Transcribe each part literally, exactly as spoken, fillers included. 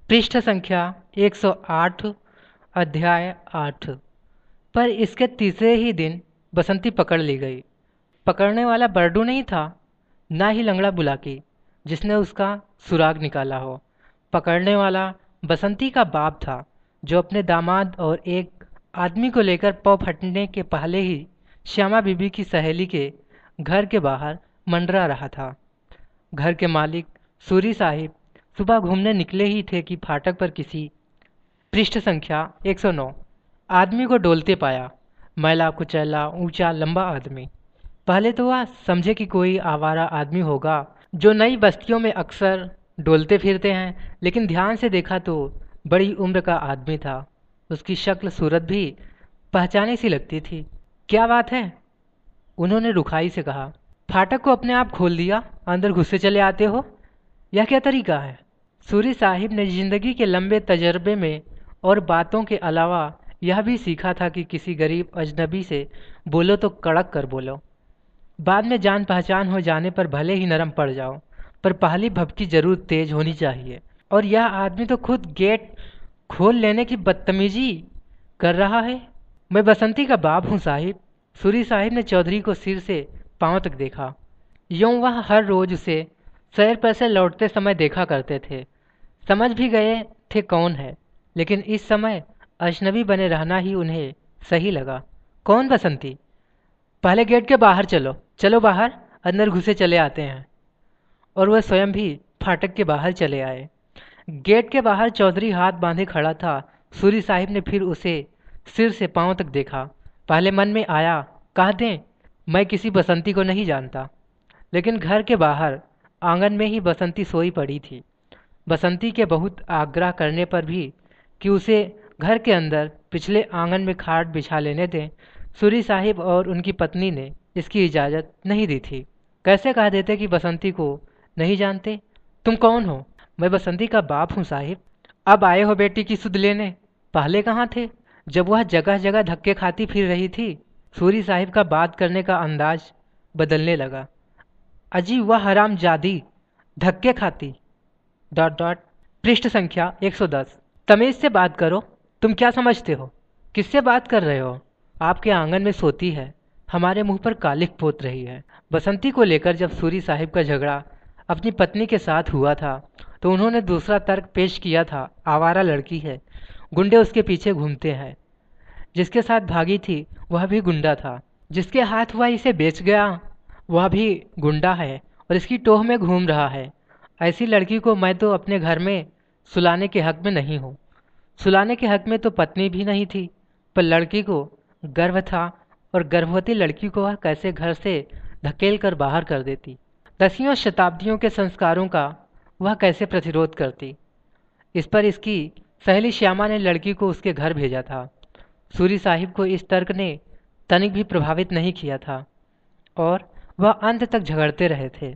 पृष्ठ संख्या एक सौ आठ, अध्याय आठ। पर इसके तीसरे ही दिन बसंती पकड़ ली गई। पकड़ने वाला बरडू नहीं था, ना ही लंगड़ा बुलाकी जिसने उसका सुराग निकाला हो। पकड़ने वाला बसंती का बाप था, जो अपने दामाद और एक आदमी को लेकर पौ फटने के पहले ही श्यामा बीबी की सहेली के घर के बाहर मंडरा रहा था। घर के मालिक सूरी साहिब सुबह घूमने निकले ही थे कि फाटक पर किसी पृष्ठ संख्या एक सौ नौ आदमी को डोलते पाया। मैला कुचैला ऊंचा लंबा आदमी। पहले तो वह समझे कि कोई आवारा आदमी होगा जो नई बस्तियों में अक्सर डोलते फिरते हैं, लेकिन ध्यान से देखा तो बड़ी उम्र का आदमी था। उसकी शक्ल सूरत भी पहचाने सी लगती थी। क्या बात है? उन्होंने रुखाई से कहा। फाटक को अपने आप खोल दिया, अंदर घुसे चले आते हो, यह क्या तरीका है? सूरी साहिब ने जिंदगी के लंबे तजर्बे में और बातों के अलावा यह भी सीखा था कि किसी गरीब अजनबी से बोलो तो कड़क कर बोलो। बाद में जान पहचान हो जाने पर भले ही नरम पड़ जाओ, पर पहली भपकी जरूर तेज होनी चाहिए। और यह आदमी तो खुद गेट खोल लेने की बदतमीजी कर रहा है। मैं बसंती का बाप हूँ साहिब। सूरी साहिब ने चौधरी को सिर से पांव तक देखा। यूं वह हर रोज उसे सैर पर से लौटते समय देखा करते थे। समझ भी गए थे कौन है, लेकिन इस समय अजनबी बने रहना ही उन्हें सही लगा। कौन बसंती? पहले गेट के बाहर चलो। चलो बाहर, अंदर घुसे चले आते हैं। और वह स्वयं भी फाटक के बाहर चले आए। गेट के बाहर चौधरी हाथ बांधे खड़ा था। सूरी साहिब ने फिर उसे सिर से पांव तक देखा। पहले मन में आया, कह दें मैं किसी बसंती को नहीं जानता, लेकिन घर के बाहर आंगन में ही बसंती सोई पड़ी थी। बसंती के बहुत आग्रह करने पर भी कि उसे घर के अंदर पिछले आंगन में खाट बिछा लेने दें, सूरी साहिब और उनकी पत्नी ने इसकी इजाज़त नहीं दी थी। कैसे कह देते कि बसंती को नहीं जानते? तुम कौन हो? मैं बसंती का बाप हूँ साहिब। अब आए हो बेटी की सुध लेने? पहले कहाँ थे, जब वह जगह जगह धक्के खाती फिर रही थी? सूरी साहिब का बात करने का अंदाज बदलने लगा। अजी वह हराम जादी धक्के खाती डॉट डॉट पृष्ठ संख्या एक सौ दस। तमीज से बात करो। तुम क्या समझते हो? किससे बात कर रहे हो? आपके आंगन में सोती है, हमारे मुंह पर कालिख पोत रही है। बसंती को लेकर जब सूरी साहिब का झगड़ा अपनी पत्नी के साथ हुआ था तो उन्होंने दूसरा तर्क पेश किया था। आवारा लड़की है, गुंडे उसके पीछे घूमते हैं। जिसके साथ भागी थी वह भी गुंडा था। जिसके हाथ वह इसे बेच गया वह भी गुंडा है और इसकी टोह में घूम रहा है। ऐसी लड़की को मैं तो अपने घर में सुलाने के हक में नहीं हूँ। सुलाने के हक में तो पत्नी भी नहीं थी, पर लड़की को गर्भ था और गर्भवती लड़की को वह कैसे घर से धकेल कर बाहर कर देती? दसियों शताब्दियों के संस्कारों का वह कैसे प्रतिरोध करती? इस पर इसकी सहेली श्यामा ने लड़की को उसके घर भेजा था। सूरी साहिब को इस तर्क ने तनिक भी प्रभावित नहीं किया था और वह अंत तक झगड़ते रहे थे।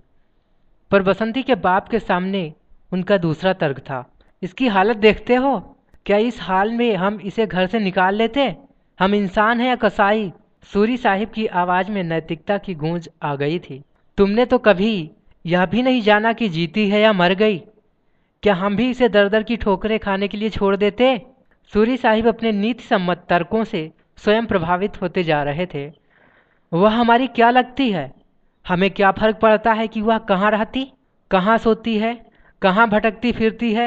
पर बसंती के बाप के सामने उनका दूसरा तर्क था। इसकी हालत देखते हो? क्या इस हाल में हम इसे घर से निकाल लेते? हम इंसान हैं या कसाई? सूरी साहिब की आवाज में नैतिकता की गूंज आ गई थी। तुमने तो कभी यह भी नहीं जाना कि जीती है या मर गई। क्या हम भी इसे दर दर की ठोकरें खाने के लिए छोड़ देते? सूरी साहिब अपने नीति सम्मत तर्कों से स्वयं प्रभावित होते जा रहे थे। वह हमारी क्या लगती है? हमें क्या फर्क पड़ता है कि वह कहाँ रहती, कहाँ सोती है, कहाँ भटकती फिरती है?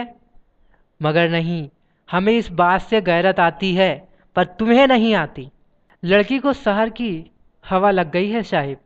मगर नहीं, हमें इस बात से गैरत आती है, पर तुम्हें नहीं आती। लड़की को शहर की हवा लग गई है साहिब।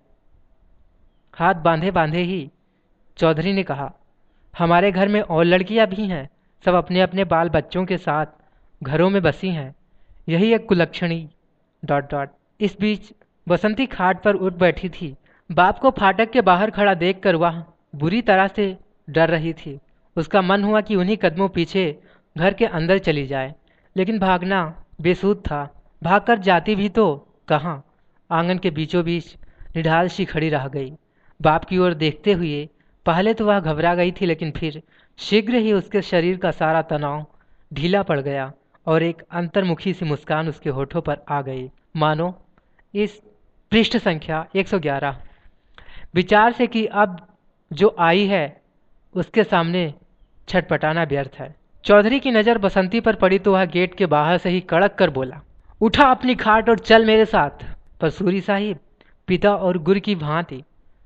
हाथ बांधे बांधे ही चौधरी ने कहा। हमारे घर में और लड़कियां भी हैं, सब अपने अपने बाल बच्चों के साथ घरों में बसी हैं। यही एक कुलक्षणी डॉट डॉट। इस बीच बसंती खाट पर उठ बैठी थी। बाप को फाटक के बाहर खड़ा देखकर वह बुरी तरह से डर रही थी। उसका मन हुआ कि उन्हीं कदमों पीछे घर के अंदर चली जाए, लेकिन भागना बेसूद था। भागकर जाती भी तो कहाँ? आंगन के बीचों बीच निढाल सी खड़ी रह गई। बाप की ओर देखते हुए पहले तो वह घबरा गई थी, लेकिन फिर शीघ्र ही उसके शरीर का सारा तनाव ढीला पड़ गया और एक अंतर्मुखी सी मुस्कान उसके होठों पर आ गई, मानो इस पृष्ठ संख्या एक सौ ग्यारह विचार से कि अब जो आई है उसके सामने छटपटाना व्यर्थ है। चौधरी की नज़र बसंती पर पड़ी तो वह गेट के बाहर से ही कड़क कर बोला, उठा अपनी खाट और चल मेरे साथ। पर सूरी साहिब पिता और गुर की भांति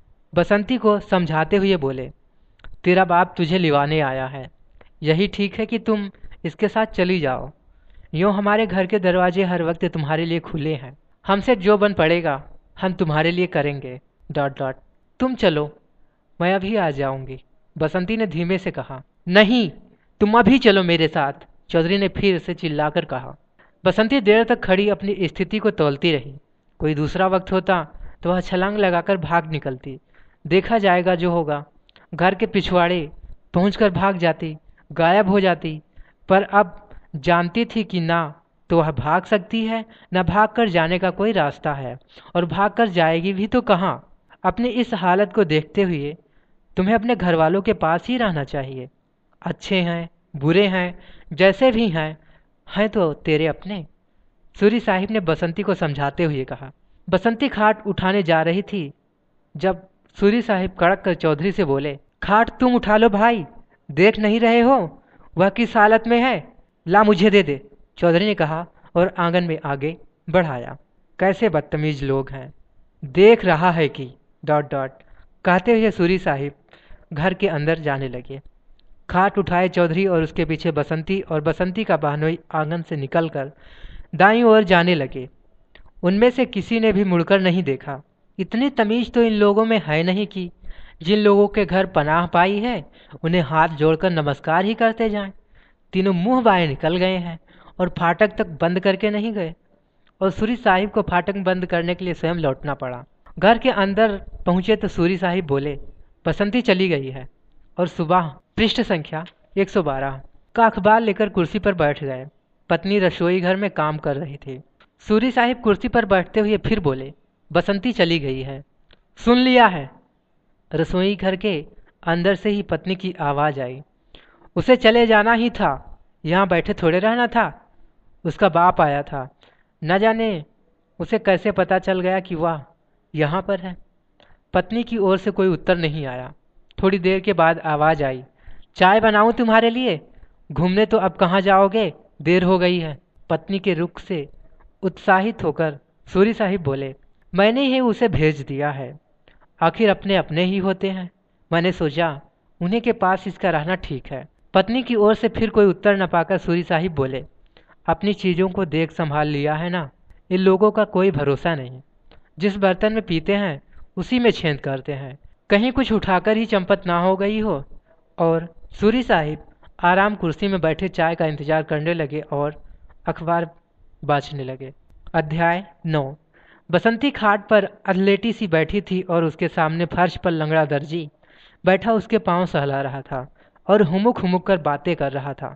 बसंती को समझाते हुए बोले, तेरा बाप तुझे लिवाने आया है, यही ठीक है कि तुम इसके साथ चली जाओ। यूँ हमारे घर के दरवाजे हर वक्त तुम्हारे लिए खुले हैं, हमसे जो बन पड़ेगा हम तुम्हारे लिए करेंगे। डॉट डॉट तुम चलो, मैं अभी आ जाऊंगी। बसंती ने धीमे से कहा। नहीं, तुम अभी चलो मेरे साथ, चौधरी ने फिर से चिल्लाकर कहा। बसंती देर तक खड़ी अपनी स्थिति को तौलती रही। कोई दूसरा वक्त होता तो वह छलांग लगाकर भाग निकलती, देखा जाएगा जो होगा। घर के पिछवाड़े पहुंचकर भाग जाती, गायब हो जाती। पर अब जानती थी कि ना तो वह भाग सकती है, न भाग कर जाने का कोई रास्ता है, और भाग कर जाएगी भी तो कहाँ। अपनी इस हालत को देखते हुए तुम्हें अपने घर वालों के पास ही रहना चाहिए। अच्छे हैं, बुरे हैं, जैसे भी हैं, हैं तो तेरे अपने, सूरी साहिब ने बसंती को समझाते हुए कहा। बसंती खाट उठाने जा रही थी जब सूरी साहिब कड़क कर चौधरी से बोले, खाट तुम उठा लो भाई, देख नहीं रहे हो वह किस हालत में है, ला मुझे दे दे। चौधरी ने कहा और आंगन में आगे बढ़ाया। कैसे बदतमीज लोग हैं, देख रहा है कि डॉट डॉट कहते हुए सूरी साहिब घर के अंदर जाने लगे। खाट उठाए चौधरी और उसके पीछे बसंती और बसंती का बहनोई आंगन से निकलकर दाईं ओर जाने लगे। उनमें से किसी ने भी मुड़कर नहीं देखा। इतनी तमीज तो इन लोगों में है नहीं कि जिन लोगों के घर पनाह पाई है उन्हें हाथ जोड़कर नमस्कार ही करते जाएं। तीनों मुंह बाएं निकल गए हैं और फाटक तक बंद करके नहीं गए, और सूरी साहिब को फाटक बंद करने के लिए स्वयं लौटना पड़ा। घर के अंदर पहुंचे तो सूरी साहिब बोले, बसंती चली गई है। और सुबह पृष्ठ संख्या एक सौ बारह का अखबार लेकर कुर्सी पर बैठ गए। पत्नी रसोई घर में काम कर रही थी। सूरी साहिब कुर्सी पर बैठते हुए फिर बोले, बसंती चली गई है, सुन लिया है। रसोई घर के अंदर से ही पत्नी की आवाज़ आई, उसे चले जाना ही था, यहाँ बैठे थोड़े रहना था। उसका बाप आया था, न जाने उसे कैसे पता चल गया कि वह यहाँ पर है। पत्नी की ओर से कोई उत्तर नहीं आया। थोड़ी देर के बाद आवाज़ आई, चाय बनाऊं तुम्हारे लिए, घूमने तो अब कहाँ जाओगे, देर हो गई है। पत्नी के रुख से उत्साहित होकर सूरी साहिब बोले, मैंने ही उसे भेज दिया है, आखिर अपने अपने ही होते हैं, मैंने सोचा उन्हीं के पास इसका रहना ठीक है। पत्नी की ओर से फिर कोई उत्तर न पाकर सूरी साहिब बोले, अपनी चीज़ों को देख संभाल लिया है ना, इन लोगों का कोई भरोसा नहीं, जिस बर्तन में पीते हैं उसी में छेद करते हैं, कहीं कुछ उठाकर ही चंपत ना हो गई हो। और सूरी साहिब आराम कुर्सी में बैठे चाय का इंतजार करने लगे और अखबार बाँचने लगे। अध्याय नौ। बसंती खाट पर अधलेटी सी बैठी थी और उसके सामने फर्श पर लंगड़ा दर्जी बैठा उसके पांव सहला रहा था और हुमुक हुमुक कर बातें कर रहा था।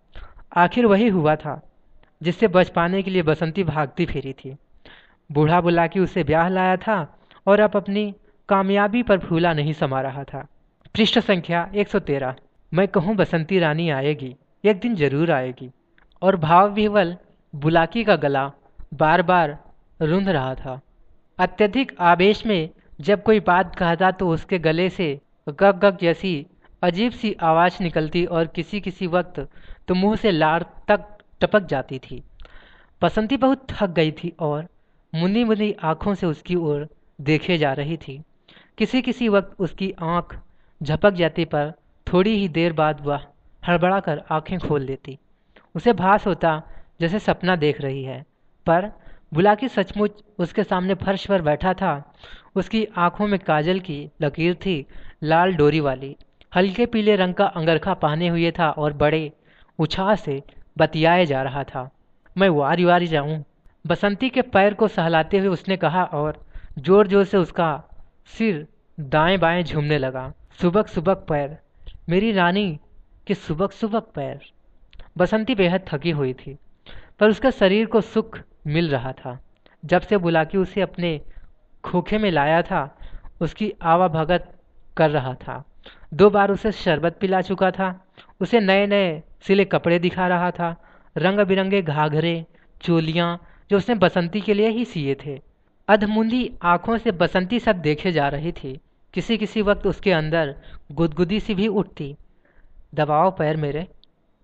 आखिर वही हुआ था जिससे बच पाने के लिए बसंती भागती फिरी थी। बूढ़ा बुला के उसे ब्याह लाया था और अब अपनी कामयाबी पर फूला नहीं समा रहा था। पृष्ठ संख्या एक सौ तेरह। मैं कहूँ बसंती रानी आएगी, एक दिन जरूर आएगी। और भाव विह्वल बुलाकी का गला बार बार रुंध रहा था। अत्यधिक आवेश में जब कोई बात कहता तो उसके गले से गग गग जैसी अजीब सी आवाज़ निकलती और किसी किसी वक्त तो मुंह से लार तक टपक जाती थी। बसंती बहुत थक गई थी और मुंदी मुंदी आँखों से उसकी ओर देखे जा रही थी। किसी किसी वक्त उसकी आँख झपक जाती, पर थोड़ी ही देर बाद वह हड़बड़ा कर आँखें खोल लेती। उसे भास होता जैसे सपना देख रही है, पर बुलाकी सचमुच उसके सामने फर्श पर बैठा था। उसकी आंखों में काजल की लकीर थी, लाल डोरी वाली, हल्के पीले रंग का अंगरखा पहने हुए था और बड़े उत्साह से बतियाए जा रहा था। मैं वारी वारी जाऊं, बसंती के पैर को सहलाते हुए उसने कहा और जोर जोर से उसका सिर दाएं बाएं झूमने लगा। सुबक सुबक पैर, मेरी रानी के सुबक सुबक पैर। बसंती बेहद थकी हुई थी, पर उसका शरीर को सुख मिल रहा था। जब से बुलाकी उसे अपने खोखे में लाया था, उसकी आवाभगत कर रहा था। दो बार उसे शरबत पिला चुका था, उसे नए नए सिले कपड़े दिखा रहा था, रंग बिरंगे घाघरे चोलियाँ जो उसने बसंती के लिए ही सिए थे। अधमुंदी आंखों से बसंती सब देखे जा रही थी। किसी किसी वक्त उसके अंदर गुदगुदी सी भी उठती, दबाओ पैर मेरे,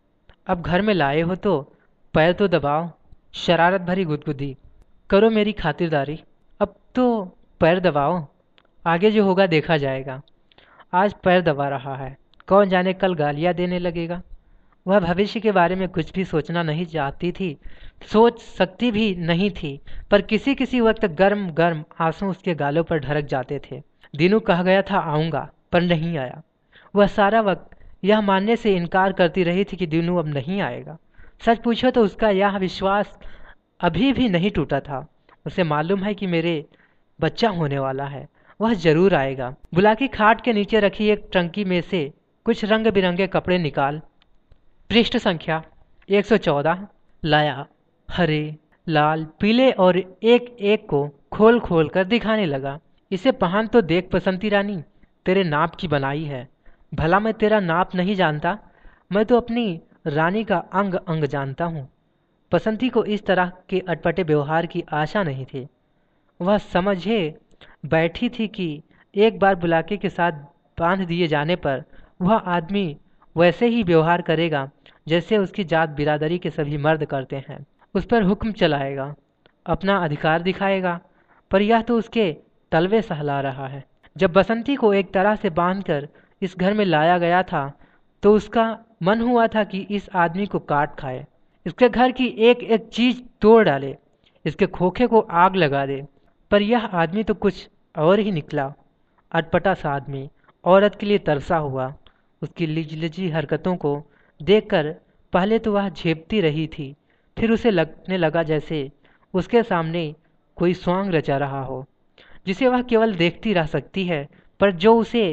अब घर में लाए हो तो पैर तो दबाओ। शरारत भरी गुदगुदी। करो मेरी खातिरदारी। अब तो पैर दबाओ। आगे जो होगा देखा जाएगा। आज पैर दबा रहा है, कौन जाने कल गालियाँ देने लगेगा। वह भविष्य के बारे में कुछ भी सोचना नहीं चाहती थी, सोच सकती भी नहीं थी, पर किसी किसी वक्त गर्म गर्म आंसू उसके गालों पर ढरक जाते थे। दीनू कह गया था आऊँगा, पर नहीं आया। वह सारा वक्त यह मानने से इनकार करती रही थी कि दीनू अब नहीं आएगा। सच पूछो तो उसका यह विश्वास अभी भी नहीं टूटा था। उसे मालूम है कि मेरे बच्चा होने वाला है, वह जरूर आएगा। बुलाकी खाट के नीचे रखी एक टंकी में से कुछ रंग बिरंगे कपड़े निकाल पृष्ठ संख्या एक सौ चौदह लाया। हरे, लाल, पीले और एक एक को खोल खोल कर दिखाने लगा। इसे पहन तो देख बसंती रानी, तेरे नाप की बनाई है। भला मैं तेरा नाप नहीं जानता, मैं तो अपनी रानी का अंग अंग जानता हूँ। बसंती को इस तरह के अटपटे व्यवहार की आशा नहीं थी। वह समझे बैठी थी कि एक बार बुलाके के साथ बांध दिए जाने पर वह आदमी वैसे ही व्यवहार करेगा जैसे उसकी जात बिरादरी के सभी मर्द करते हैं। उस पर हुक्म चलाएगा, अपना अधिकार दिखाएगा, पर यह तो उसके तलवे सहला रहा है। जब बसंती को एक तरह से बांधकर इस घर में लाया गया था तो उसका मन हुआ था कि इस आदमी को काट खाए, इसके घर की एक एक चीज तोड़ डाले, इसके खोखे को आग लगा दे। पर यह आदमी तो कुछ और ही निकला। अटपटा सा आदमी, औरत के लिए तरसा हुआ। उसकी लिजलिजी हरकतों को देखकर पहले तो वह झेपती रही थी, फिर उसे लगने लगा जैसे उसके सामने कोई स्वांग रचा रहा हो जिसे वह केवल देखती रह सकती है, पर जो उसे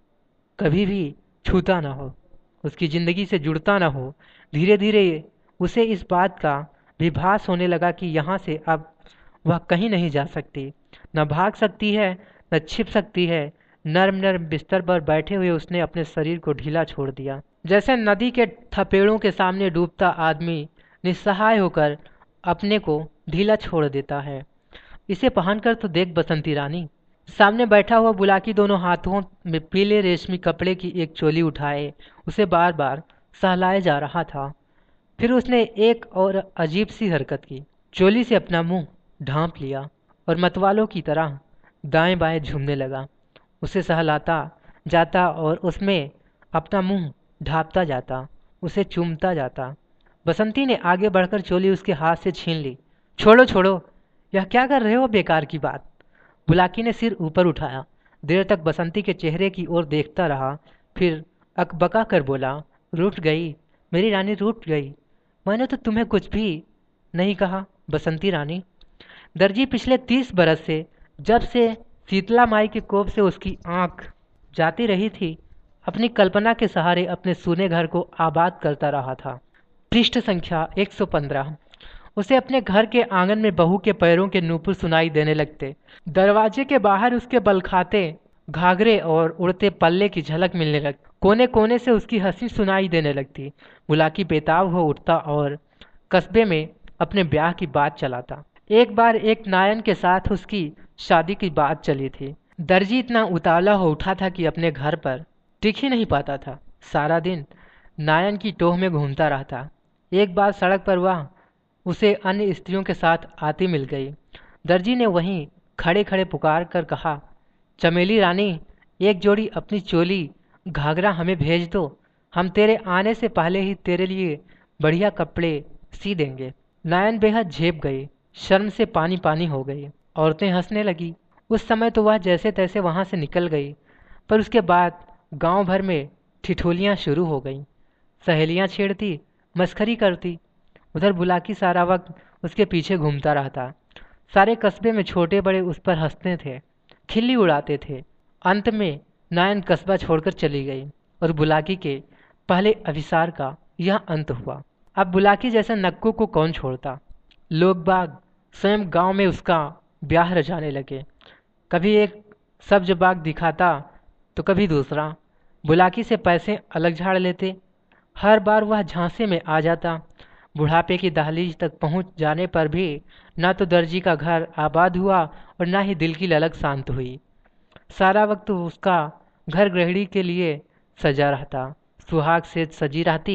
कभी भी छूता ना हो, उसकी जिंदगी से जुड़ता ना हो। धीरे धीरे उसे इस बात का विभास होने लगा कि यहाँ से अब वह कहीं नहीं जा सकती, न भाग सकती है, न छिप सकती है। नर्म नर्म बिस्तर पर बैठे हुए उसने अपने शरीर को ढीला छोड़ दिया, जैसे नदी के थपेड़ों के सामने डूबता आदमी निस्सहाय होकर अपने को ढीला छोड़ देता है। इसे पहनकर तो देख बसंती रानी। सामने बैठा हुआ बुलाकी दोनों हाथों में पीले रेशमी कपड़े की एक चोली उठाए उसे बार बार सहलाए जा रहा था। फिर उसने एक और अजीब सी हरकत की, चोली से अपना मुंह ढांप लिया और मतवालों की तरह दाएं बाएं झूमने लगा। उसे सहलाता जाता और उसमें अपना मुंह ढांपता जाता, उसे चूमता जाता। बसंती ने आगे बढ़कर चोली उसके हाथ से छीन ली। छोड़ो छोड़ो, यह क्या कर रहे हो, बेकार की बात। बुलाकी ने सिर ऊपर उठाया, देर तक बसंती के चेहरे की ओर देखता रहा, फिर अकबका कर बोला, रूठ गई, मेरी रानी रूठ गई। मैंने तो तुम्हें कुछ भी नहीं कहा बसंती रानी। दर्जी पिछले तीस बरस से, जब से शीतला माई के कोप से उसकी आंख जाती रही थी, अपनी कल्पना के सहारे अपने सूने घर को आबाद करता रहा था। पृष्ठ संख्या एक सौ पंद्रह। उसे अपने घर के आंगन में बहू के पैरों के नूपुर सुनाई देने लगते। दरवाजे के बाहर उसके बलखाते घाघरे और उड़ते पल्ले की झलक मिलने लगती। कोने कोने से उसकी हंसी सुनाई देने लगती। बुलाकी बेताब हो उठता और कस्बे में अपने ब्याह की बात चलाता। एक बार एक नायन के साथ उसकी शादी की बात चली थी। दर्जी इतना उतावला हो उठा था कि अपने घर पर टिक ही नहीं पाता था। सारा दिन नायन की टोह में घूमता रहता। एक बार सड़क पर वह उसे अन्य स्त्रियों के साथ आती मिल गई। दर्जी ने वहीं खड़े खड़े पुकार कर कहा, चमेली रानी, एक जोड़ी अपनी चोली घाघरा हमें भेज दो, हम तेरे आने से पहले ही तेरे लिए बढ़िया कपड़े सी देंगे। नायन बेहद झेप गई, शर्म से पानी पानी हो गई। औरतें हंसने लगी। उस समय तो वह जैसे तैसे वहाँ से निकल गई, पर उसके बाद गांव भर में ठिठोलियाँ शुरू हो गईं। सहेलियाँ छेड़ती, मस्खरी करती। उधर बुलाकी सारा वक्त उसके पीछे घूमता रहता। सारे कस्बे में छोटे बड़े उस पर हंसते थे, खिल्ली उड़ाते थे। अंत में नायन कस्बा छोड़कर चली गई और बुलाकी के पहले अभिसार का यह अंत हुआ। अब बुलाकी जैसा नक्कू को कौन छोड़ता। लोग बाग स्वयं गांव में उसका ब्याह रचाने लगे। कभी एक सब्ज बाग दिखाता तो कभी दूसरा। बुलाकी से पैसे अलग झाड़ लेते। हर बार वह झांसे में आ जाता। बुढ़ापे की दहलीज तक पहुंच जाने पर भी न तो दर्जी का घर आबाद हुआ और न ही दिल की ललक शांत हुई। सारा वक्त उसका घर गृहिणी के लिए सजा रहता। सुहाग से सजी रहती,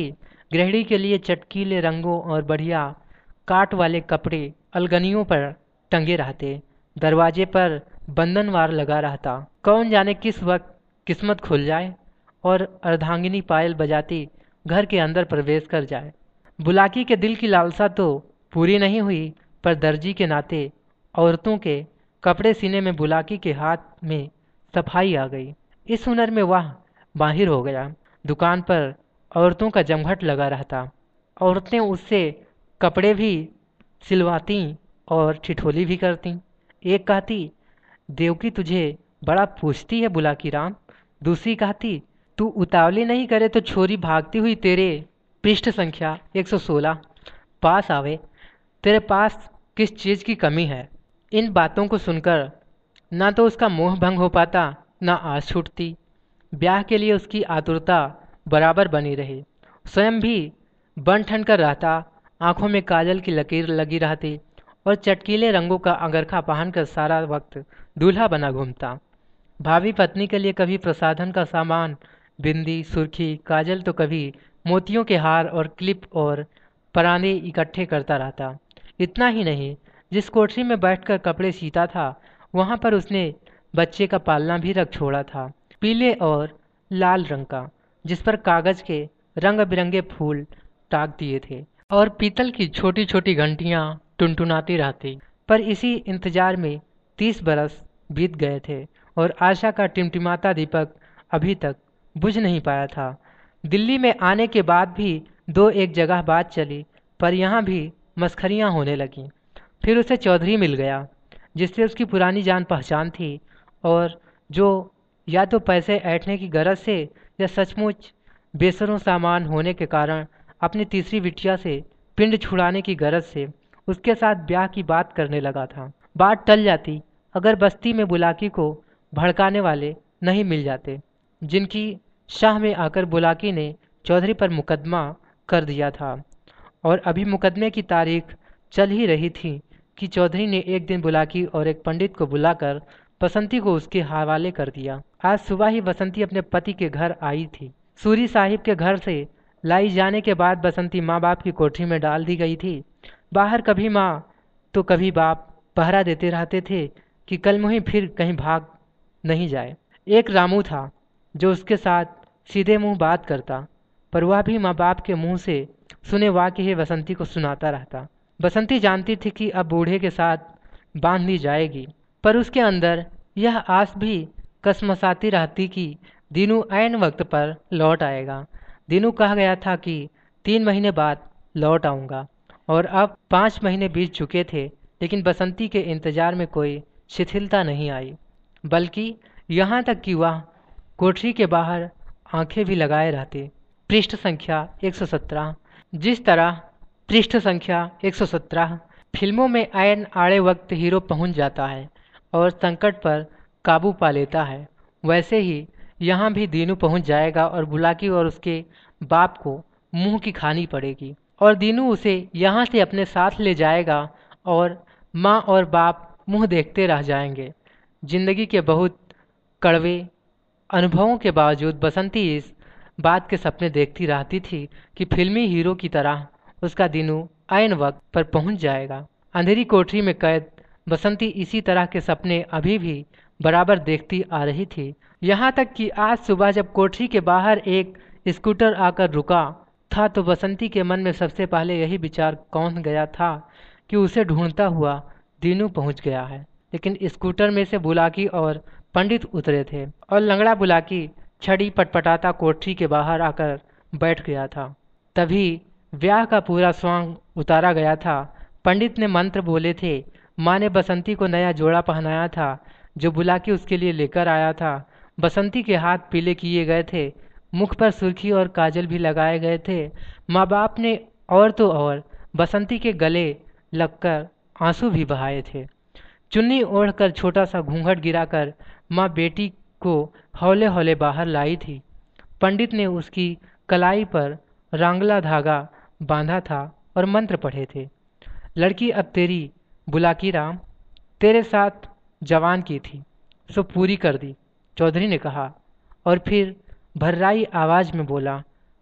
गृहिणी के लिए चटकीले रंगों और बढ़िया काट वाले कपड़े अलगनियों पर टंगे रहते। दरवाजे पर बंधनवार लगा रहता। कौन जाने किस वक्त किस्मत खुल जाए और अर्धांगिनी पायल बजाती घर के अंदर प्रवेश कर जाए। बुलाकी के दिल की लालसा तो पूरी नहीं हुई, पर दर्जी के नाते औरतों के कपड़े सीने में बुलाकी के हाथ में सफाई आ गई। इस हुनर में वह माहिर हो गया। दुकान पर औरतों का जमघट लगा रहता। औरतें उससे कपड़े भी सिलवाती और ठिठोली भी करती। एक कहती, देवकी तुझे बड़ा पूछती है बुलाकी राम। दूसरी कहती, तू उतावली नहीं करे तो छोरी भागती हुई तेरे पृष्ठ संख्या एक सौ सोलह पास आवे। तेरे पास किस चीज़ की कमी है। इन बातों को सुनकर ना तो उसका मोह भंग हो पाता, ना आस छूटती। ब्याह के लिए उसकी आतुरता बराबर बनी रही। स्वयं भी बन ठन कर रहता। आंखों में काजल की लकीर लगी रहती और चटकीले रंगों का अंगरखा पहनकर सारा वक्त दूल्हा बना घूमता। भावी पत्नी के लिए कभी प्रसाधन का सामान, बिंदी, सुर्खी, काजल, तो कभी मोतियों के हार और क्लिप और पराने इकट्ठे करता रहता। इतना ही नहीं, जिस कोठरी में बैठकर कपड़े सीता था, वहाँ पर उसने बच्चे का पालना भी रख छोड़ा था, पीले और लाल रंग का, जिस पर कागज के रंग बिरंगे फूल टाक दिए थे और पीतल की छोटी छोटी घंटियां टुनटुनाती रहती। पर इसी इंतजार में तीस बरस बीत गए थे और आशा का टिमटिमाता दीपक अभी तक बुझ नहीं पाया था। दिल्ली में आने के बाद भी दो एक जगह बात चली, पर यहाँ भी मस्खरियाँ होने लगीं। फिर उसे चौधरी मिल गया, जिससे उसकी पुरानी जान पहचान थी और जो या तो पैसे ऐंठने की गरज से या सचमुच बेसरों सामान होने के कारण अपनी तीसरी बिटिया से पिंड छुड़ाने की गरज से उसके साथ ब्याह की बात करने लगा था। बात टल जाती अगर बस्ती में बुलाकी को भड़काने वाले नहीं मिल जाते, जिनकी शाह में आकर बुलाकी ने चौधरी पर मुकदमा कर दिया था। और अभी मुकदमे की तारीख चल ही रही थी कि चौधरी ने एक दिन बुलाकी और एक पंडित को बुलाकर बसंती को उसके हवाले कर दिया। आज सुबह ही बसंती अपने पति के घर आई थी। सूरी साहिब के घर से लाई जाने के बाद बसंती माँ बाप की कोठरी में डाल दी गई थी। बाहर कभी माँ तो कभी बाप पहरा देते रहते थे कि कल मुही फिर कहीं भाग नहीं जाए। एक रामू था जो उसके साथ सीधे मुंह बात करता, पर वह भी माँ बाप के मुंह से सुने वाक्य ही बसंती को सुनाता रहता। बसंती जानती थी कि अब बूढ़े के साथ बांध दी जाएगी, पर उसके अंदर यह आस भी कसमसाती रहती कि दीनू ऐन वक्त पर लौट आएगा। दीनू कह गया था कि तीन महीने बाद लौट आऊँगा, और अब पाँच महीने बीत चुके थे, लेकिन बसंती के इंतजार में कोई शिथिलता नहीं आई, बल्कि यहाँ तक कि वह कोठरी के बाहर आंखें भी लगाए रहते। पृष्ठ संख्या एक सौ सत्रह। जिस तरह पृष्ठ संख्या एक सौ सत्रह फिल्मों में ऐन आड़े वक्त हीरो पहुंच जाता है और संकट पर काबू पा लेता है, वैसे ही यहाँ भी दीनू पहुंच जाएगा और बुलाकी और उसके बाप को मुंह की खानी पड़ेगी, और दीनू उसे यहाँ से अपने साथ ले जाएगा और माँ और बाप मुंह देखते रह जाएंगे। जिंदगी के बहुत कड़वे अनुभवों के बावजूद बसंती इस बात के सपने देखती रहती थी कि फिल्मी हीरो की तरह उसका दीनू ऐन वक्त पर पहुंच जाएगा। अंधेरी कोठरी में कैद बसंती इसी तरह के सपने अभी भी बराबर देखती आ रही थी। यहाँ तक कि आज सुबह जब कोठरी के बाहर एक स्कूटर आकर रुका था, तो बसंती के मन में सबसे पहले यही विचार कौन गया था कि उसे ढूंढता हुआ दीनू पहुंच गया है। लेकिन स्कूटर में से बुलाकी और पंडित उतरे थे और लंगड़ा बुलाकी छड़ी पटपटाता कोठरी के बाहर आकर बैठ गया था। तभी ब्याह का पूरा स्वांग उतारा गया था। पंडित ने मंत्र बोले थे। माँ ने बसंती को नया जोड़ा पहनाया था जो बुलाकी उसके लिए लेकर आया था। बसंती के हाथ पीले किए गए थे, मुख पर सुर्खी और काजल भी लगाए गए थे। माँ बाप ने और तो और बसंती के गले लगकर आंसू भी बहाए थे। चुन्नी ओढ़कर छोटा सा घूंघट गिराकर माँ बेटी को हौले हौले बाहर लाई थी। पंडित ने उसकी कलाई पर रांगला धागा बांधा था और मंत्र पढ़े थे। लड़की अब तेरी बुलाकी राम तेरे साथ जवान की थी, सो पूरी कर दी, चौधरी ने कहा, और फिर भर्राई आवाज में बोला,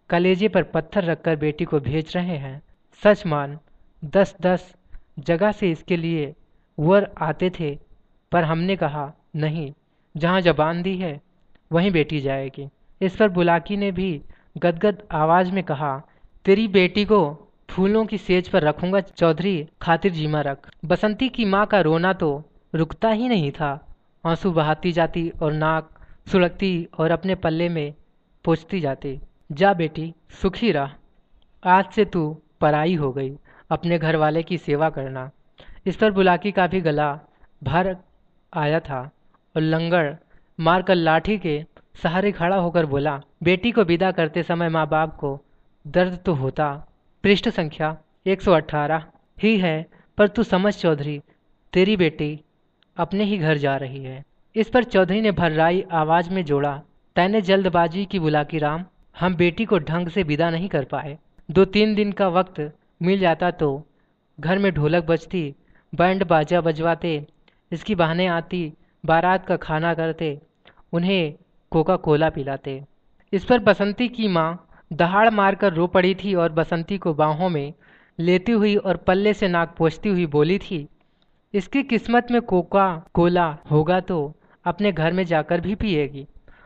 कलेजे पर पत्थर रखकर बेटी को भेज रहे हैं। सच मान, दस दस जगह से इसके लिए वर आते थे, पर हमने कहा नहीं, जहाँ जबान दी है वहीं बेटी जाएगी। इस पर बुलाकी ने भी गदगद आवाज में कहा, तेरी बेटी को फूलों की सेज पर रखूंगा चौधरी, खातिर जीमा रख। बसंती की माँ का रोना तो रुकता ही नहीं था। आंसू बहाती जाती और नाक सुलगती और अपने पल्ले में पोंछती जाती। जा बेटी, सुखी रह, आज से तू पराई हो गई, अपने घर वाले की सेवा करना। इस पर बुलाकी का भी गला भर आया था और लंगड़ मारकर लाठी के सहारे खड़ा होकर बोला, बेटी को विदा करते समय माँ बाप को दर्द तो होता। पृष्ठ संख्या एक सौ अठारह ही है, पर तू समझ चौधरी, तेरी बेटी अपने ही घर जा रही है। इस पर चौधरी ने भर्राई आवाज में जोड़ा, तैने जल्दबाजी की बुलाकी राम, हम बेटी को ढंग से विदा नहीं कर पाए। दो तीन दिन का वक्त मिल जाता तो घर में ढोलक बजती, बैंड बाजा बजवाते, इसकी बहनें आती, बारात का खाना करते, उन्हें कोका कोला पिलाते। इस पर बसंती की माँ दहाड़ मारकर रो पड़ी थी और बसंती को बाहों में लेती हुई और पल्ले से नाक पोंछती हुई बोली थी, इसकी किस्मत में कोका कोला होगा तो अपने घर में जाकर भी पिएगी।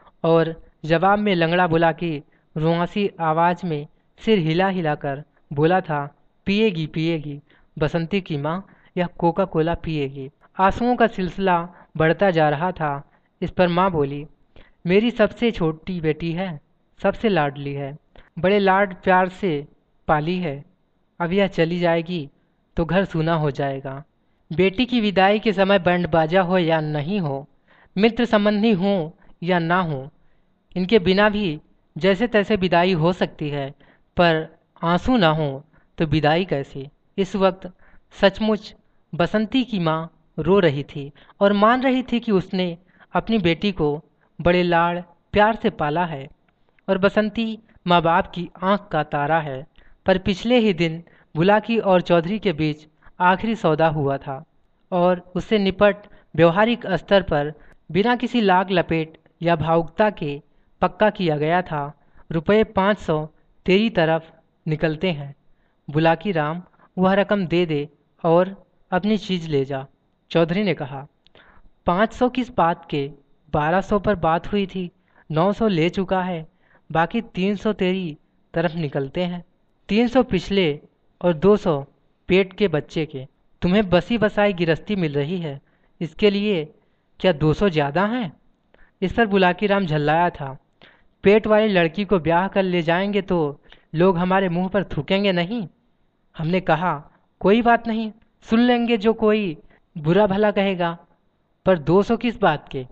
और जवाब में लंगड़ा बुलाकी रुआसी आवाज में सिर हिला हिलाकर बोला था, पिएगी पिएगी बसंती की माँ, यह कोका कोला पिएगी। आंसुओं का सिलसिला बढ़ता जा रहा था। इस पर माँ बोली, मेरी सबसे छोटी बेटी है, सबसे लाडली है, बड़े लाड प्यार से पाली है, अब यह चली जाएगी तो घर सूना हो जाएगा। बेटी की विदाई के समय बैंड बाजा हो या नहीं हो, मित्र संबंधी हो या ना हो, इनके बिना भी जैसे तैसे विदाई हो सकती है, पर आंसू ना हो तो विदाई कैसी। इस वक्त सचमुच बसंती की माँ रो रही थी और मान रही थी कि उसने अपनी बेटी को बड़े लाड़ प्यार से पाला है और बसंती माँ बाप की आंख का तारा है। पर पिछले ही दिन बुलाकी और चौधरी के बीच आखिरी सौदा हुआ था और उससे निपट व्यवहारिक स्तर पर बिना किसी लाग लपेट या भावुकता के पक्का किया गया था। रुपये पाँच सौ तेरी तरफ निकलते हैं। बुलाकी राम, वह रकम दे दे और अपनी चीज़ ले जा। चौधरी ने कहा, पाँच सौ किस बात के, बारह सौ पर बात हुई थी, नौ सौ ले चुका है, बाकी तीन सौ तेरी तरफ निकलते हैं। तीन सौ पिछले और दो सौ पेट के बच्चे के। तुम्हें बसी बसाई गिरस्ती मिल रही है, इसके लिए क्या दो सौ ज़्यादा हैं? इस पर बुलाकी राम झल्लाया था, पेट वाली लड़की को ब्याह कर ले जाएंगे तो लोग हमारे मुंह पर थूकेंगे नहीं। हमने कहा, कोई बात नहीं, सुन लेंगे जो कोई बुरा भला कहेगा, पर दो सौ किस बात के।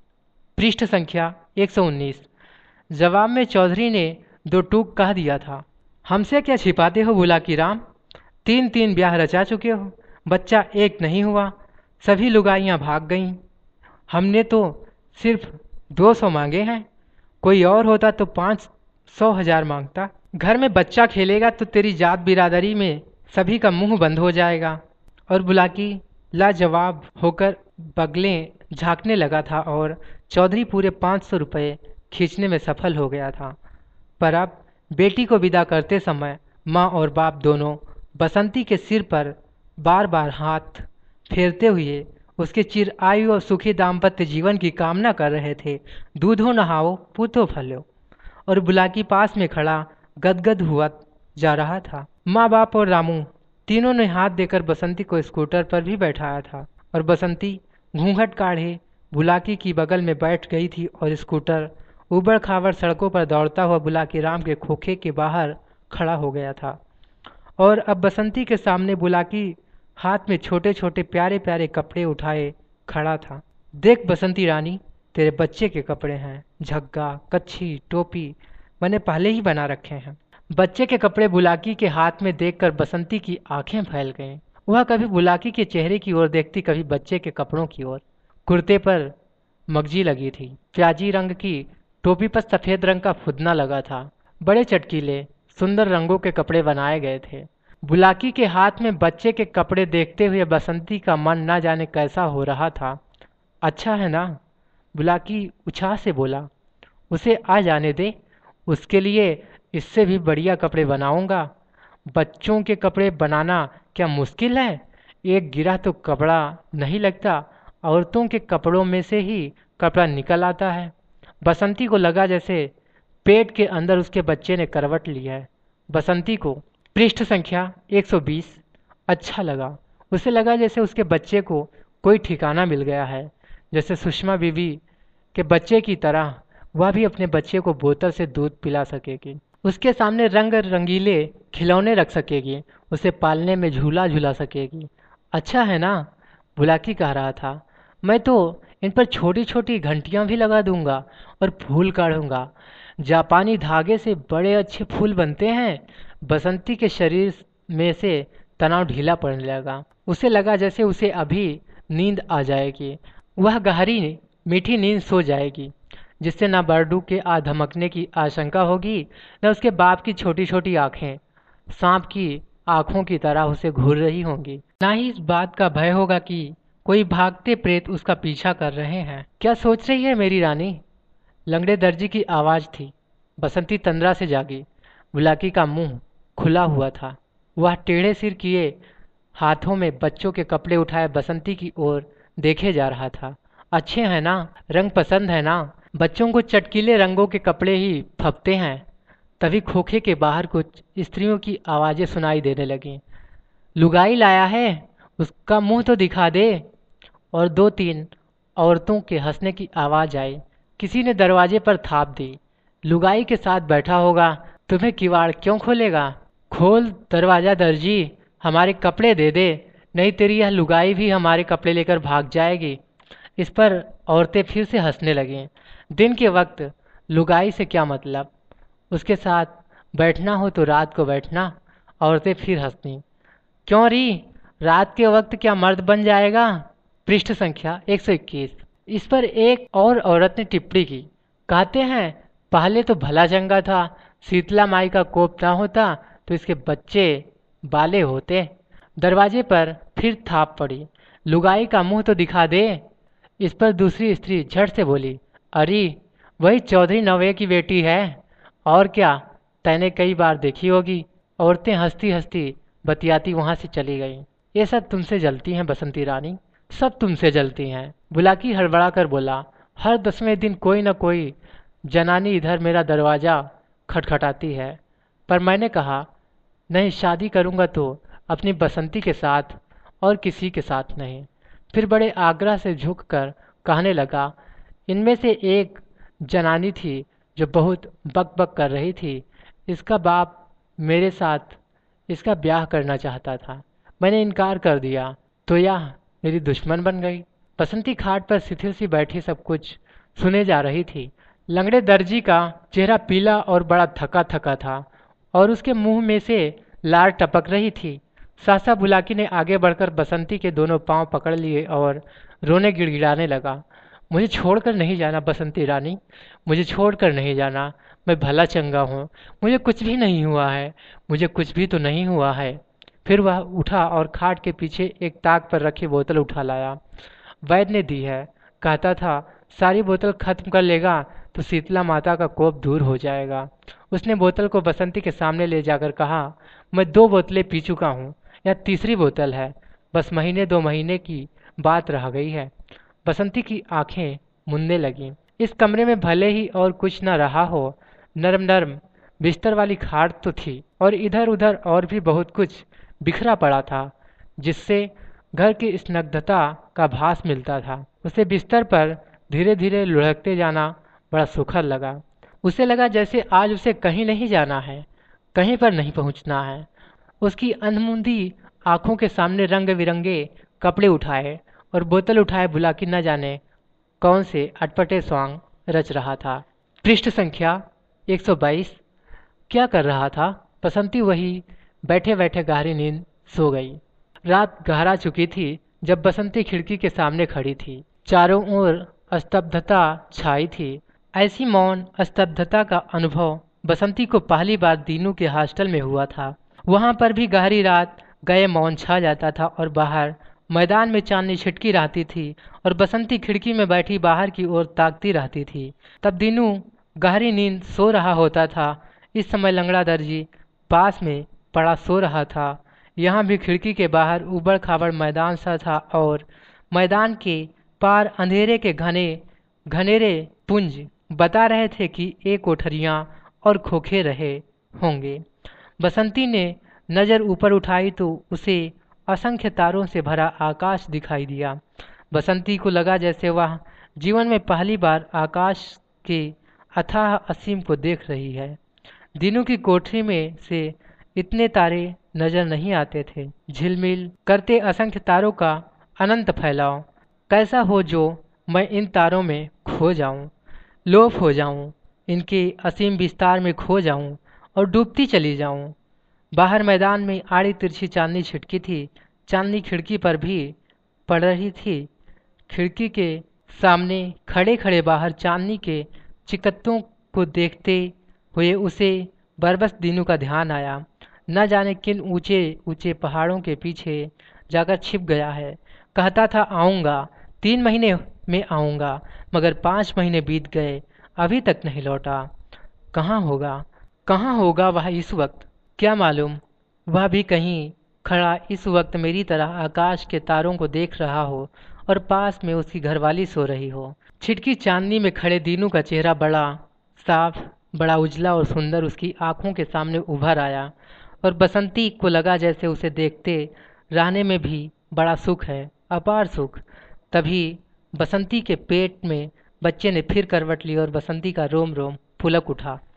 पृष्ठ संख्या एक सौ उन्नीस। जवाब में चौधरी ने दो टूक कह दिया था, हमसे क्या छिपाते हो बुलाकी राम, तीन तीन ब्याह रचा चुके हो, बच्चा एक नहीं हुआ, सभी लुगाइयाँ भाग गईं। हमने तो सिर्फ दो सौ मांगे हैं, कोई और होता तो पाँच सौ हजार मांगता। घर में बच्चा खेलेगा तो तेरी जात बिरादरी में सभी का मुंह बंद हो जाएगा। और बुलाकी लाजवाब होकर बगलें झांकने लगा था और चौधरी पूरे पाँच सौ रुपये खींचने में सफल हो गया था। पर अब बेटी को विदा करते समय माँ और बाप दोनों बसंती के सिर पर बार बार हाथ फेरते हुए उसके चिर आयु और सुखी दाम्पत्य जीवन की कामना कर रहे थे। दूधो नहाओ पूतो फलो। और बुलाकी पास में खड़ा गदगद हुआ जा रहा था। माँ बाप और रामू तीनों ने हाथ देकर बसंती को स्कूटर पर भी बैठाया था और बसंती घूंघट काढ़े बुलाकी की बगल में बैठ गई थी और स्कूटर उबड़ खाबड़ सड़कों पर दौड़ता हुआ बुलाकी राम के खोखे के बाहर खड़ा हो गया था। और अब बसंती के सामने बुलाकी हाथ में छोटे छोटे प्यारे प्यारे कपड़े उठाए खड़ा था। देख बसंती रानी, तेरे बच्चे के कपड़े हैं, झग्गा, कच्छी, टोपी मैंने पहले ही बना रखे हैं। बच्चे के कपड़े बुलाकी के हाथ में देखकर बसंती की आंखें फैल गईं। वह कभी बुलाकी के चेहरे की ओर देखती, कभी बच्चे के कपड़ों की ओर। कुर्ते पर मगजी लगी थी, प्याजी रंग की टोपी पर सफेद रंग का फुदना लगा था। बड़े चटकीले सुंदर रंगों के कपड़े बनाए गए थे। बुलाकी के हाथ में बच्चे के कपड़े देखते हुए बसंती का मन ना जाने कैसा हो रहा था। अच्छा है ना, बुलाकी उत्साह से बोला, उसे आ जाने दे, उसके लिए इससे भी बढ़िया कपड़े बनाऊंगा। बच्चों के कपड़े बनाना क्या मुश्किल है? एक गिरा तो कपड़ा नहीं लगता, औरतों के कपड़ों में से ही कपड़ा निकल आता है। बसंती को लगा जैसे पेट के अंदर उसके बच्चे ने करवट ली है। बसंती को पृष्ठ संख्या एक सौ बीस अच्छा लगा। उसे लगा जैसे उसके बच्चे को कोई ठिकाना मिल गया है, जैसे सुषमा बीवी के बच्चे की तरह वह भी अपने बच्चे को बोतल से दूध पिला सकेगी, उसके सामने रंग रंगीले खिलौने रख सकेगी, उसे पालने में झूला झूला सकेगी। अच्छा है ना? बुलाकी कह रहा था। मैं तो इन पर छोटी छोटी घंटियां भी लगा दूंगा और फूल काढ़ूंगा। जापानी धागे से बड़े अच्छे फूल बनते हैं। बसंती के शरीर में से तनाव ढीला पड़ने लगा। उसे लगा जैसे उसे अभी नींद आ जाएगी। वह गहरी मीठी नींद सो जाएगी, जिससे न बर्डू के आ धमकने की आशंका होगी, न उसके बाप की छोटी छोटी आंखें सांप की आंखों की तरह उसे घूर रही होंगी, ना ही इस बात का भय होगा कि कोई भागते प्रेत उसका पीछा कर रहे हैं। क्या सोच रही है मेरी रानी? लंगड़े दर्जी की आवाज थी। बसंती तंद्रा से जागी। बुलाकी का मुंह खुला हुआ था। वह टेढ़े सिर किए हाथों में बच्चों के कपड़े उठाए बसंती की ओर देखे जा रहा था। अच्छे हैं ना? रंग पसंद है ना? बच्चों को चटकीले रंगों के कपड़े ही फपते हैं। तभी खोखे के बाहर कुछ स्त्रियों की आवाजें सुनाई देने लगीं। लुगाई लाया है, उसका मुंह तो दिखा दे। और दो तीन औरतों के हंसने की आवाज आई। किसी ने दरवाजे पर थाप दी। लुगाई के साथ बैठा होगा, तुम्हें किवाड़ क्यों खोलेगा? खोल दरवाजा दर्जी, हमारे कपड़े दे दे, नहीं तेरी यह लुगाई भी हमारे कपड़े लेकर भाग जाएगी। इस पर औरतें फिर से हंसने लगीं। दिन के वक्त लुगाई से क्या मतलब? उसके साथ बैठना हो तो रात को बैठना। औरतें फिर हंसनी। क्यों री, रात के वक्त क्या मर्द बन जाएगा? पृष्ठ संख्या एक सौ इक्कीस। इस पर एक और औरत ने टिप्पणी की। कहते हैं पहले तो भला चंगा था, शीतला माई का कोप ना होता तो इसके बच्चे बाले होते। दरवाजे पर फिर थाप पड़ी। लुगाई का मुंह तो दिखा दे। इस पर दूसरी स्त्री झट से बोली, अरे वही चौधरी नवये की बेटी है, और क्या, तैने कई बार देखी होगी। औरतें हंसती हंसती बतियाती वहां से चली गईं। ये सब तुमसे जलती हैं बसंती रानी, सब तुमसे जलती हैं। बुलाकी हड़बड़ा कर बोला, हर दसवें दिन कोई न कोई जनानी इधर मेरा दरवाज़ा खटखटाती है, पर मैंने कहा नहीं, शादी करूंगा तो अपनी बसंती के साथ और किसी के साथ नहीं। फिर बड़े आग्रह से झुककर कहने लगा, इनमें से एक जनानी थी जो बहुत बक बक कर रही थी। इसका बाप मेरे साथ इसका ब्याह करना चाहता था, मैंने इनकार कर दिया तो यह मेरी दुश्मन बन गई। बसंती खाट पर शिथिल सी बैठी सब कुछ सुने जा रही थी। लंगड़े दर्जी का चेहरा पीला और बड़ा थका थका था और उसके मुंह में से लार टपक रही थी। सासा बुलाकी ने आगे बढ़कर बसंती के दोनों पांव पकड़ लिए और रोने गिड़गिड़ाने लगा। मुझे छोड़कर नहीं जाना बसंती रानी, मुझे छोड़कर नहीं जाना। मैं भला चंगा हूँ, मुझे कुछ भी नहीं हुआ है, मुझे कुछ भी तो नहीं हुआ है। फिर वह उठा और खाट के पीछे एक ताक पर रखी बोतल उठा लाया। वैद्य ने दी है, कहता था सारी बोतल खत्म कर लेगा तो शीतला माता का कोप दूर हो जाएगा। उसने बोतल को बसंती के सामने ले जाकर कहा, मैं दो बोतलें पी चुका हूँ, यह तीसरी बोतल है, बस महीने दो महीने की बात रह गई है। बसंती की आंखें मुनने लगीं। इस कमरे में भले ही और कुछ न रहा हो, नरम नरम बिस्तर वाली खाट तो थी और इधर उधर और भी बहुत कुछ बिखरा पड़ा था, जिससे घर की स्निग्धता का भास मिलता था। उसे बिस्तर पर धीरे धीरे लुढ़कते जाना बड़ा सुखद लगा। उसे लगा जैसे आज उसे कहीं नहीं जाना है, कहीं पर नहीं पहुंचना है। उसकी अंधमुंदी आंखों के सामने रंग बिरंगे कपड़े उठाए और बोतल उठाए बुलाकी न जाने कौन से अटपटे सॉन्ग रच रहा था। पृष्ठ संख्या एक सौ बाईस। क्या कर रहा था? बसंती वही बैठे बैठे गहरी नींद सो गई। रात गहरा चुकी थी जब बसंती खिड़की के सामने खड़ी थी। चारों ओर स्तब्धता छाई थी। ऐसी मौन स्तब्धता का अनुभव बसंती को पहली बार दीनू के हॉस्टल में हुआ था। वहां पर भी गहरी रात गए मौन छा जाता था और बाहर मैदान में चांदनी छिटकी रहती थी और बसंती खिड़की में बैठी बाहर की ओर ताकती रहती थी। तब दीनू गहरी नींद सो रहा होता था। इस समय लंगड़ा दर्जी पास में पड़ा सो रहा था। यहाँ भी खिड़की के बाहर उबड़ खाबड़ मैदान सा था और मैदान के पार अंधेरे के घने घनेरे पुंज बता रहे थे कि ये कोठरियाँ और खोखे रहे होंगे। बसंती ने नज़र ऊपर उठाई तो उसे असंख्य तारों से भरा आकाश दिखाई दिया। बसंती को लगा जैसे वह जीवन में पहली बार आकाश के अथाह असीम को देख रही है। दिनों की कोठरी में से इतने तारे नजर नहीं आते थे। झिलमिल करते असंख्य तारों का अनंत फैलाव कैसा हो जो मैं इन तारों में खो जाऊं, लोप हो जाऊं, इनके असीम विस्तार में खो जाऊं और डूबती चली जाऊं। बाहर मैदान में आड़ी तिरछी चांदनी छिटकी थी। चांदनी खिड़की पर भी पड़ रही थी। खिड़की के सामने खड़े खड़े बाहर चांदनी के चिकत्तों को देखते हुए उसे बरबस दीनू का ध्यान आया। न जाने किन ऊंचे ऊंचे पहाड़ों के पीछे जाकर छिप गया है। कहता था आऊँगा, तीन महीने में आऊँगा, मगर पाँच महीने बीत गए, अभी तक नहीं लौटा। कहाँ होगा कहाँ होगा वह इस वक्त? क्या मालूम वह भी कहीं खड़ा इस वक्त मेरी तरह आकाश के तारों को देख रहा हो और पास में उसकी घरवाली सो रही हो। छिटकी चांदनी में खड़े दीनू का चेहरा बड़ा साफ, बड़ा उजला और सुंदर उसकी आंखों के सामने उभर आया और बसंती को लगा जैसे उसे देखते रहने में भी बड़ा सुख है, अपार सुख। तभी बसंती के पेट में बच्चे ने फिर करवट ली और बसंती का रोम रोम फुलक उठा।